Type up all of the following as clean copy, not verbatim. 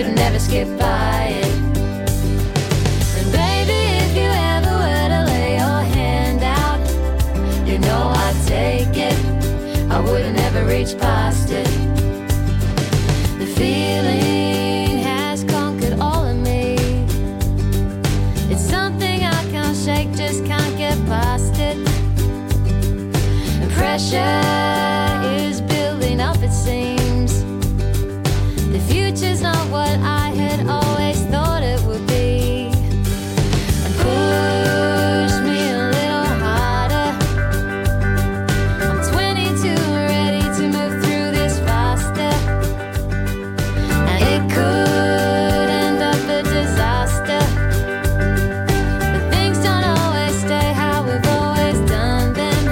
wouldn't ever skip by it. And baby, if you ever were to lay your hand out, you know I'd take it, I wouldn't ever reach past it. The feeling has conquered all of me. It's something I can't shake, just can't get past it. And pressure is building up, it seems. The future's not what I had always thought it would be. And push me a little harder. I'm 22, ready to move through this faster. And it could end up a disaster. But things don't always stay how we've always done them.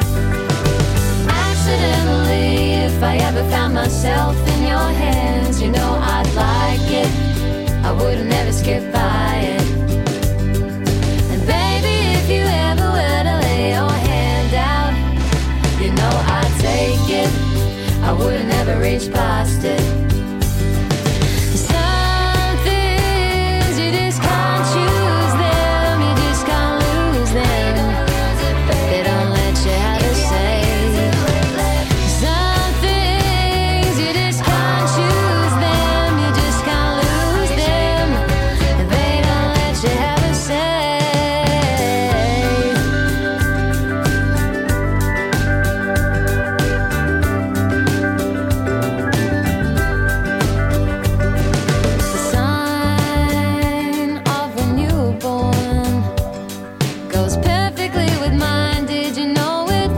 Accidentally, if I ever found myself in your hands, you know I'd like it, I wouldn't ever skip by it. And baby, if you ever were to lay your hand out, you know I'd take it, I wouldn't ever reach past it. Some things you just can't choose them, you just can't lose them. They don't let you have a say. Some things you just can't choose them, you just can't lose them. They don't let you have a say. The sign of when you were born goes perfectly with mine. Did you know it?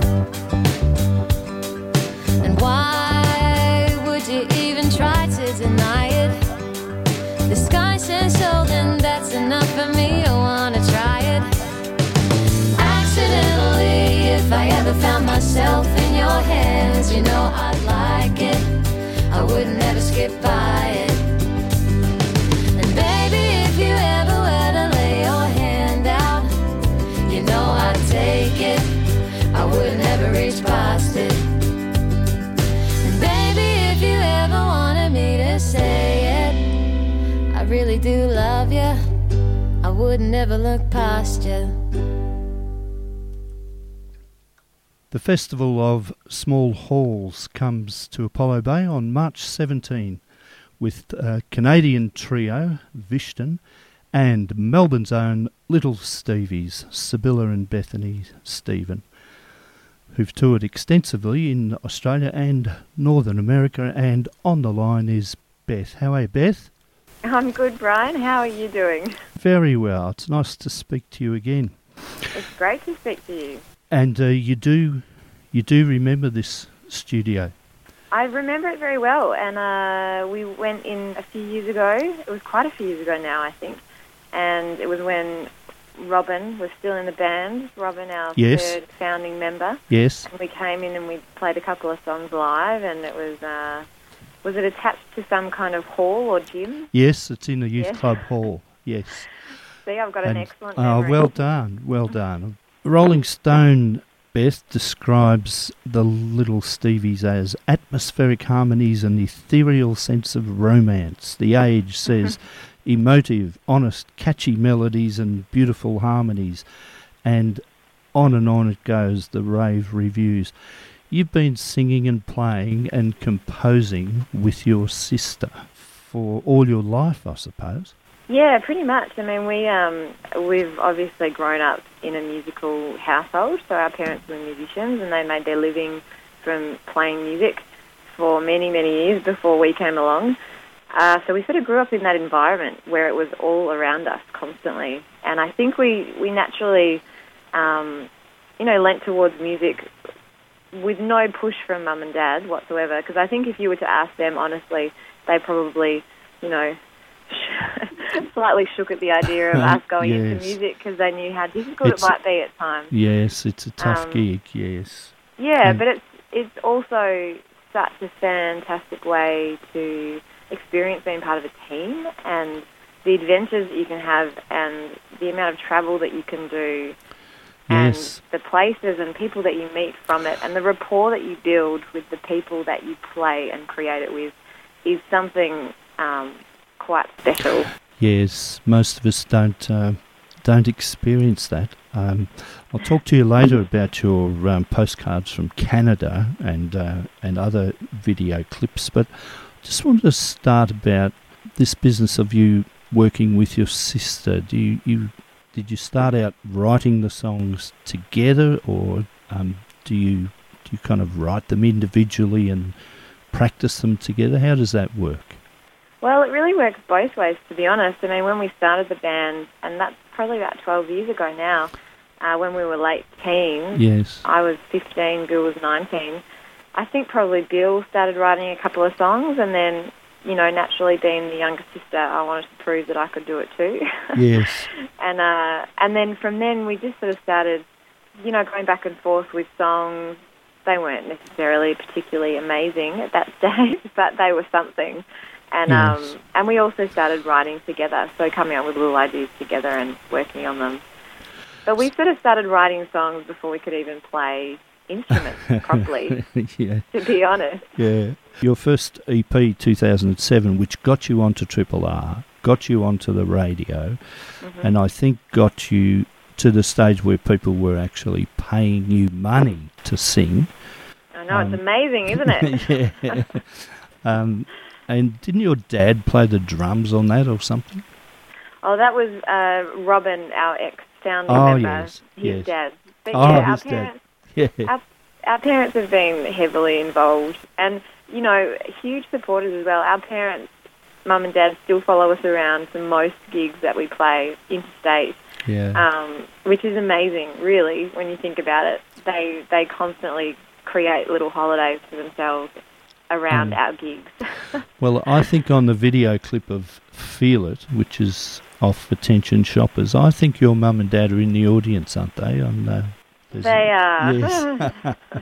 And why would you even try to deny it? The sky says so, then that's enough for me. I wanna try it. Accidentally, if I ever found myself in your hands, you know I'd like it, I wouldn't ever skip by it. And baby, if you ever were to lay your hand out, you know I'd take it, I wouldn't ever reach past it. And baby, if you ever wanted me to say it, I really do love you, I wouldn't ever look past you. The Festival of Small Halls comes to Apollo Bay on March 17 with Canadian trio Vishton and Melbourne's own Little Stevies, Sibylla and Bethany Stephen, who've toured extensively in Australia and Northern America. And on the line is Beth. How are you, Beth? I'm good, Brian. How are you doing? Very well. It's nice to speak to you again. It's great to speak to you. And you do remember this studio? I remember it very well, and we went in a few years ago. It was quite a few years ago now, I think. And it was when Robin was still in the band. Robin, our third founding member. Yes. And we came in and we played a couple of songs live, and it was it attached to some kind of hall or gym? Yes, it's in the youth club hall, yes. See, I've got an excellent memory. Well done, well done. Rolling Stone, Beth, describes the Little Stevies as atmospheric harmonies and ethereal sense of romance. The Age says emotive, honest, catchy melodies and beautiful harmonies. And on it goes, the rave reviews. You've been singing and playing and composing with your sister for all your life, I suppose. Yeah, pretty much. I mean, we've obviously grown up in a musical household, so our parents were musicians and they made their living from playing music for many, many years before we came along. So we sort of grew up in that environment where it was all around us constantly. And I think we naturally, lent towards music with no push from mum and dad whatsoever, because I think if you were to ask them honestly, they probably, slightly shook at the idea of us going into music because they knew how difficult it might be at times. Yes, it's a tough gig, yes. Yeah, but it's also such a fantastic way to experience being part of a team and the adventures that you can have and the amount of travel that you can do. Yes. And the places and people that you meet from it and the rapport that you build with the people that you play and create it with is something quite special. Yes, most of us don't experience that. I'll talk to you later about your postcards from Canada and other video clips, but just wanted to start about this business of you working with your sister. Did you start out writing the songs together, or do you kind of write them individually and practice them together? How does that work? Well, it really works both ways, to be honest. I mean, when we started the band, and that's probably about 12 years ago now, when we were late teens, yes, I was 15, Bill was 19. I think probably Bill started writing a couple of songs, and then, you know, naturally being the younger sister, I wanted to prove that I could do it too. yes, and then from then we just sort of started, you know, going back and forth with songs. They weren't necessarily particularly amazing at that stage, but they were something. And yes. And we also started writing together, so coming up with little ideas together and working on them. But we sort of started writing songs before we could even play instruments properly, yeah. to be honest. Yeah. Your first EP, 2007, which got you onto Triple R, got you onto the radio, and I think got you to the stage where people were actually paying you money to sing. I know, it's amazing, isn't it? Yeah. And didn't your dad play the drums on that or something? Oh, that was Robin, our ex-founder member, yes, his yes. dad. But His dad. Yeah. Our parents have been heavily involved, and, you know, huge supporters as well. Our parents, Mum and Dad, still follow us around to most gigs that we play interstate, which is amazing, really, when you think about it. They constantly create little holidays for themselves around our gigs. Well, I think on the video clip of Feel It, which is off Attention Shoppers, I think your mum and dad are in the audience, aren't they? They are. Yes.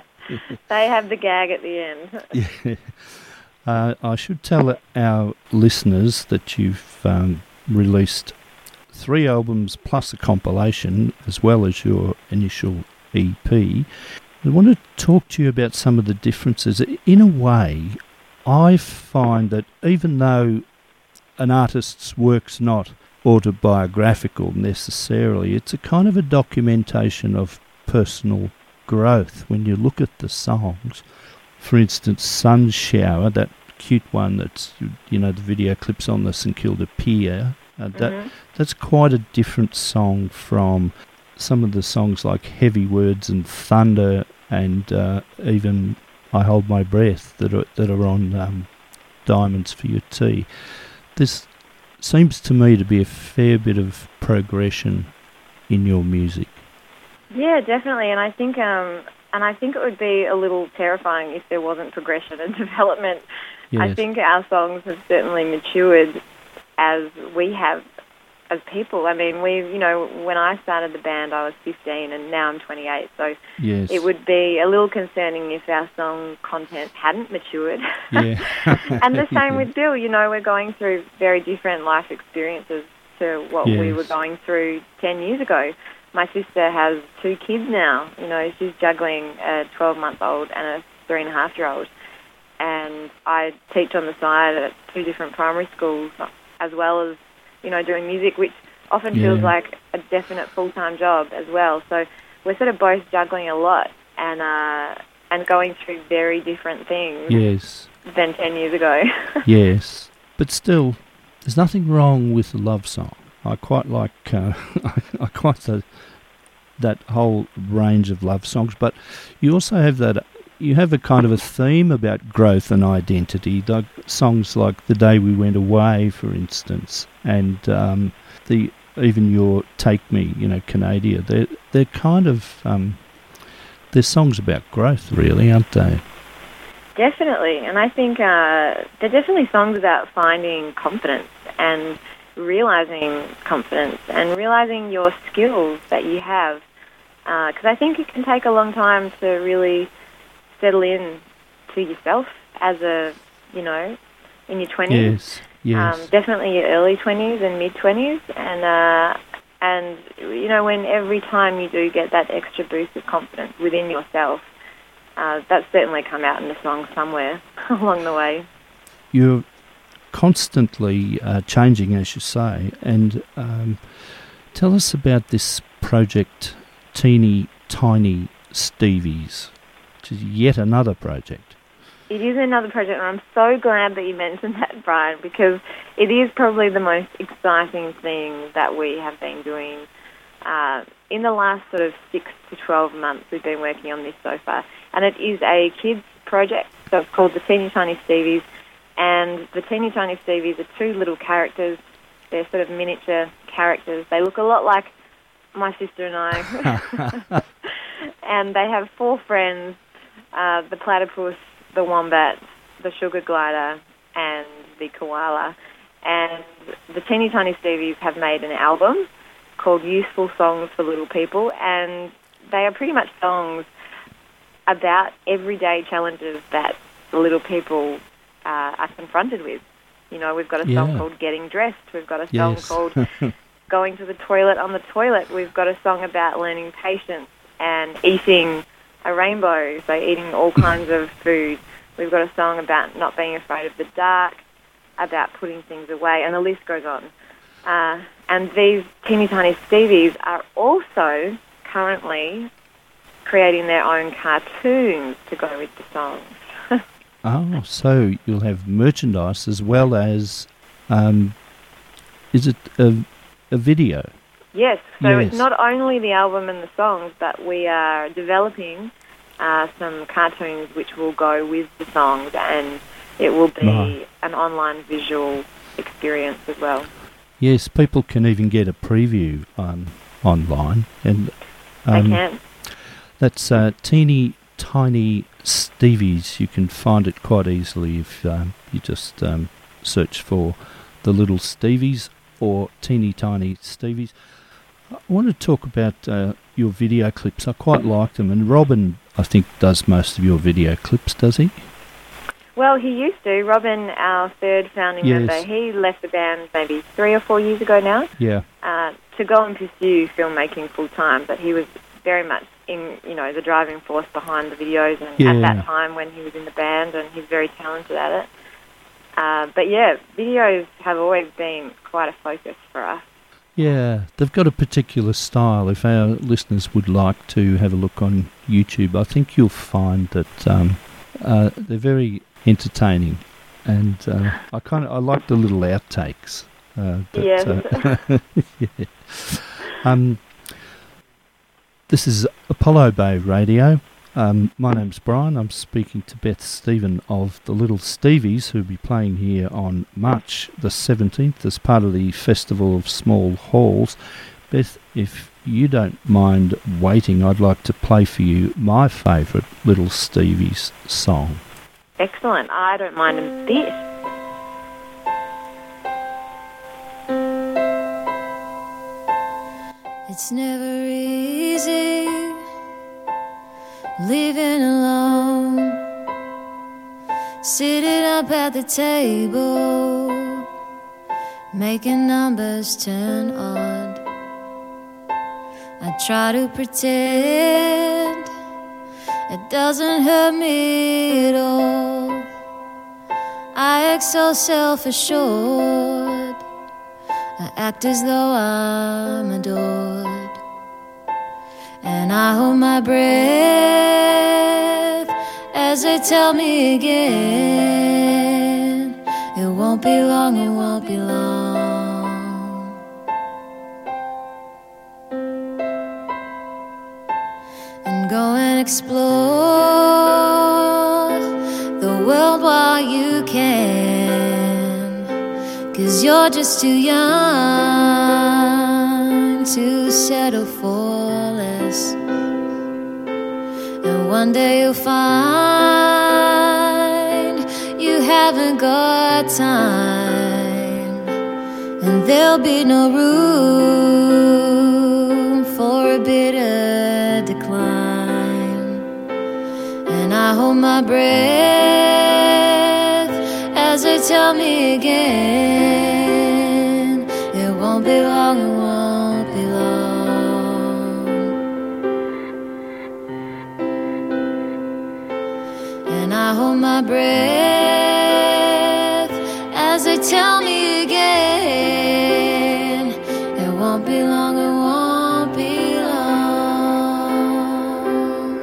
They have the gag at the end. Yeah. I should tell our listeners that you've released 3 albums plus a compilation, as well as your initial EP. I want to talk to you about some of the differences. In a way, I find that even though an artist's work's not autobiographical necessarily, it's a kind of a documentation of personal growth when you look at the songs. For instance, Sun Shower, that cute one that's, you know, the video clips on the St Kilda Pier, that's quite a different song from some of the songs like Heavy Words and Thunder and even I Hold My Breath that are on Diamonds for Your Tea. This seems to me to be a fair bit of progression in your music. Yeah, definitely, and I think it would be a little terrifying if there wasn't progression and development. Yes. I think our songs have certainly matured as we have as people. I mean, when I started the band, I was 15, and now I'm 28. So yes. It would be a little concerning if our song content hadn't matured. Yeah. And the same with Bill. You know, we're going through very different life experiences to what we were going through 10 years ago. My sister has 2 kids now. You know, she's juggling a 12-month-old and a 3.5-year-old. And I teach on the side at 2 different primary schools, as well as, you know, doing music, which often feels like a definite full-time job as well. So we're sort of both juggling a lot and going through very different things than 10 years ago. Yes, but still, there's nothing wrong with a love song. I quite like I quite that whole range of love songs, but you also have that. You have a kind of a theme about growth and identity, like songs like The Day We Went Away, for instance, and even your Take Me, you know, Canada. They're kind of they're songs about growth, really, aren't they? Definitely, and I think they're definitely songs about finding confidence and realising confidence and realising your skills that you have, because I think it can take a long time to really settle in to yourself as a, you know, in your 20s. Yes. Definitely your early 20s and mid-20s. And, you know, when every time you do get that extra boost of confidence within yourself, that's certainly come out in the song somewhere along the way. You're constantly changing, as you say. And tell us about this project, Teeny Tiny Stevies, which is yet another project. It is another project, and I'm so glad that you mentioned that, Brian, because it is probably the most exciting thing that we have been doing. In the last sort of 6 to 12 months, we've been working on this so far. And it is a kids' project, so it's called the Teeny Tiny Stevies. And the Teeny Tiny Stevies are two little characters. They're sort of miniature characters. They look a lot like my sister and I. And they have 4 friends, the platypus, the wombat, the sugar glider, and the koala. And the Teeny Tiny Stevies have made an album called Useful Songs for Little People, and they are pretty much songs about everyday challenges that the little people are confronted with. You know, we've got a song called Getting Dressed. We've got a song called Going to the Toilet on the Toilet. We've got a song about learning patience and eating a rainbow, so eating all kinds of food. We've got a song about not being afraid of the dark, about putting things away, and the list goes on. And these Teeny Tiny Stevies are also currently creating their own cartoons to go with the songs. Oh, so you'll have merchandise as well as, is it a video? Yes, so it's not only the album and the songs, but we are developing some cartoons which will go with the songs, and it will be an online visual experience as well. Yes, people can even get a preview online. And they can. That's Teeny Tiny Stevies. You can find it quite easily if you just search for the Little Stevies or Teeny Tiny Stevies. I want to talk about your video clips. I quite like them, and Robin, I think, does most of your video clips, does he? Well, he used to. Robin, our third founding member, he left the band maybe 3 or 4 years ago now. Yeah. To go and pursue filmmaking full time, but he was very much in, the driving force behind the videos, and at that time when he was in the band, and he's very talented at it. But yeah, videos have always been quite a focus for us. Yeah, they've got a particular style. If our listeners would like to have a look on YouTube, I think you'll find that they're very entertaining, and I like the little outtakes. This is Apollo Bay Radio. My name's Brian. I'm speaking to Beth Stephen of the Little Stevies, who'll be playing here on March the 17th as part of the Festival of Small Halls. Beth, if you don't mind waiting, I'd like to play for you my favourite Little Stevies song. Excellent. I don't mind a bit. It's never easy living alone, sitting up at the table, making numbers turn odd. I try to pretend it doesn't hurt me at all. I act so self-assured, I act as though I'm adored. And I hold my breath as they tell me again, it won't be long, it won't be long. And go and explore the world while you can, 'cause you're just too young to settle for less. And one day you'll find you haven't got time, and there'll be no room for a bitter decline. And I hold my breath as they tell me again, it won't be long, it won't be long. And I hold my breath as they tell me again, it won't be long, it won't be long.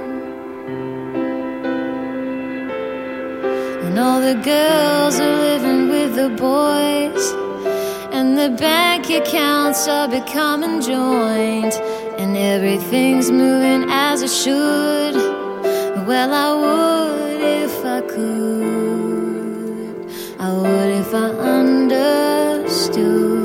And all the girls are living with the boys, and the bank accounts are becoming joint, and everything's moving as it should. Well, I would if I could, I would if I understood.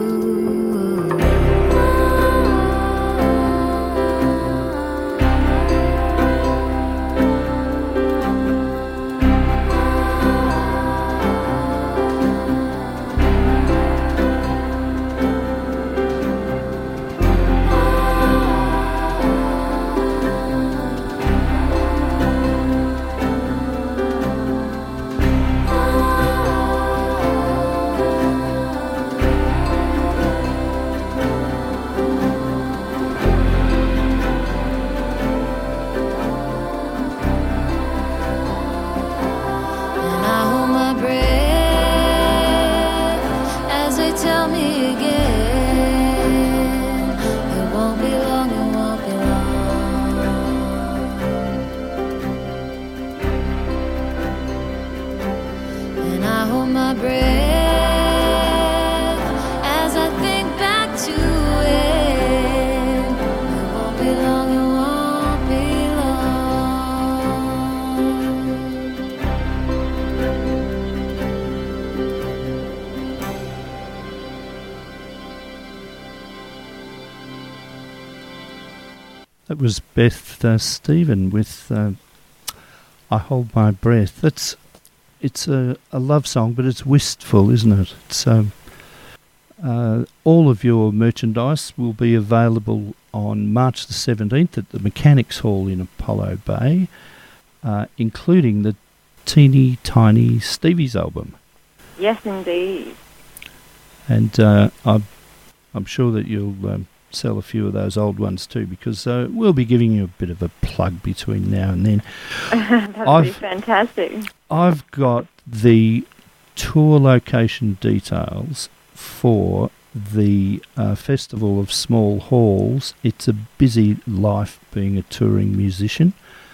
That was Beth Stephen with I Hold My Breath. It's a love song, but it's wistful, isn't it? So all of your merchandise will be available on March the 17th at the Mechanics Hall in Apollo Bay, including the Teeny Tiny Stevie's album. Yes, indeed. And I'm sure that you'll sell a few of those old ones too, because we'll be giving you a bit of a plug between now and then. That'd be fantastic. I've got the tour location details for the Festival of Small Halls. It's a busy life being a touring musician.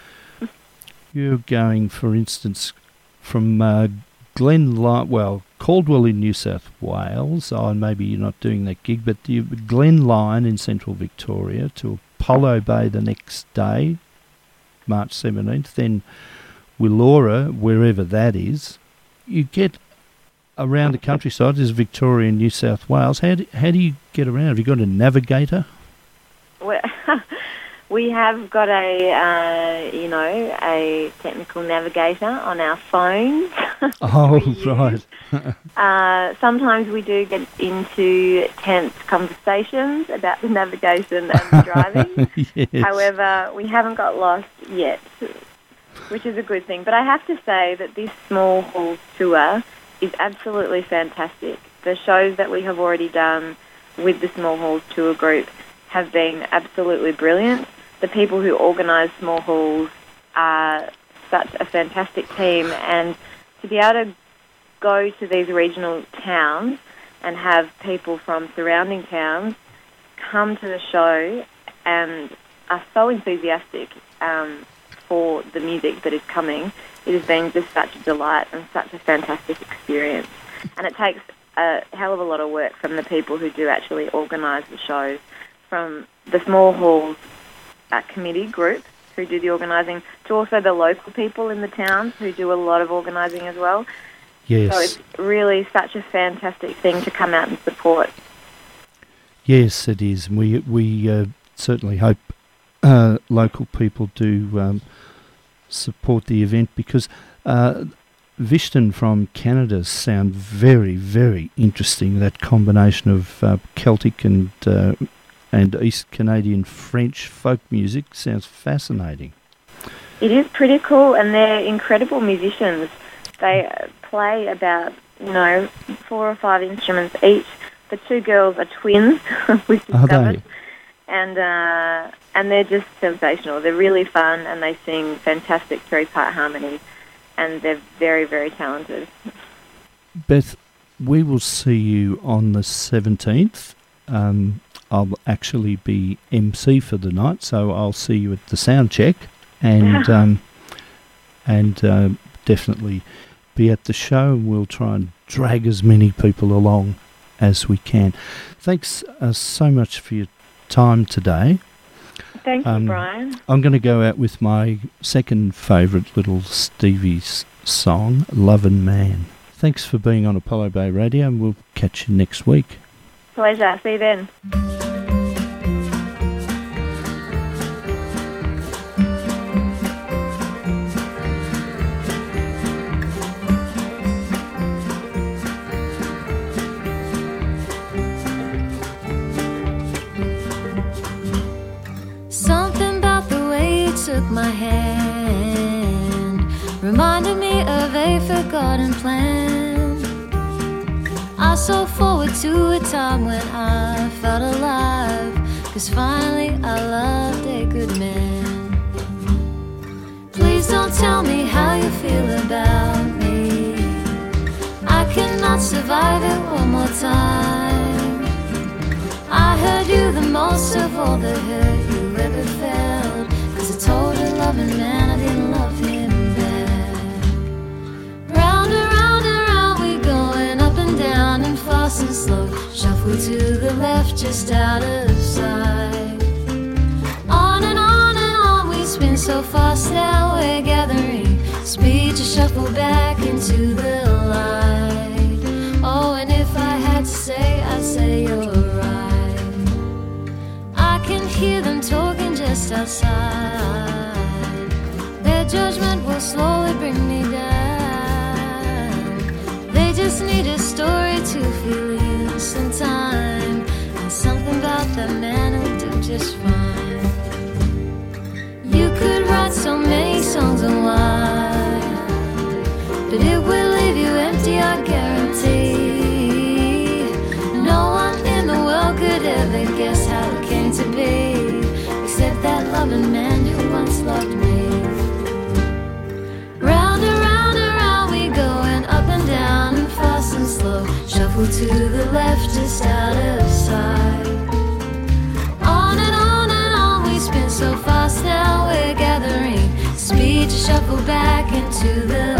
You're going, for instance, from Caldwell in New South Wales. Maybe you're not doing that gig, but Glen Lyon in Central Victoria to Apollo Bay the next day, March 17th, then Willora, wherever that is. You get around the countryside. There's Victoria and New South Wales. How do you get around? Have you got a navigator? Well, we have got a technical navigator on our phones. Oh, right. Sometimes we do get into tense conversations about the navigation and the driving. Yes. However, we haven't got lost yet, which is a good thing. But I have to say that this Small Halls tour is absolutely fantastic. The shows that we have already done with the Small Halls tour group have been absolutely brilliant. The people who organise Small Halls are such a fantastic team, and to be able to go to these regional towns and have people from surrounding towns come to the show and are so enthusiastic for the music that is coming, it has been just such a delight and such a fantastic experience. And it takes a hell of a lot of work from the people who do actually organise the shows, from the Small Halls committee group who do the organising, to also the local people in the towns who do a lot of organising as well. Yes. So it's really such a fantastic thing to come out and support. Yes, it is. We certainly hope local people do support the event, because Vishton from Canada sound very, very interesting. That combination of Celtic and East Canadian French folk music sounds fascinating. It is pretty cool, and they're incredible musicians. They play about 4 or 5 instruments each. The 2 girls are twins, we've discovered. And they're just sensational. They're really fun, and they sing fantastic 3-part harmonies, and they're very, very talented. Beth, we will see you on the 17th. I'll actually be MC for the night, so I'll see you at the sound check, and definitely be at the show. We'll try and drag as many people along as we can. Thanks so much for your time today. Thank you, Brian. I'm going to go out with my second favourite little Stevie's song, Lovin' Man. Thanks for being on Apollo Bay Radio, and we'll catch you next week. Pleasure. See you then. Something about the way you took my hand reminded me of a forgotten plan. I saw forward to a time when I felt alive, 'cause finally I loved a good man. Please don't tell me how you feel about me. I cannot survive it one more time. I heard you the most of all the hurt you ever felt, 'cause I told a loving man I didn't love him back. Round and round and round we going, up and down and fast and slow, shuffle to the left just out of sight. On and on we spin so fast now we're gathering speed to shuffle back into the light. Oh, and if I had to say, I'd say you're right. I can hear them talking just outside. Their judgment will slowly bring me down. They just need a story to feel innocent time, and something about that man who'll do just fine. You could write so many songs on why, but it will leave you empty, I guarantee. No one in the world could ever guess how it came to be, except that loving man who once loved me. Round and round and round we go, and up and down and fast and slow, shuffle to the left just out of sight. On and on we spin so fast now we're gathering speed to shuffle back into the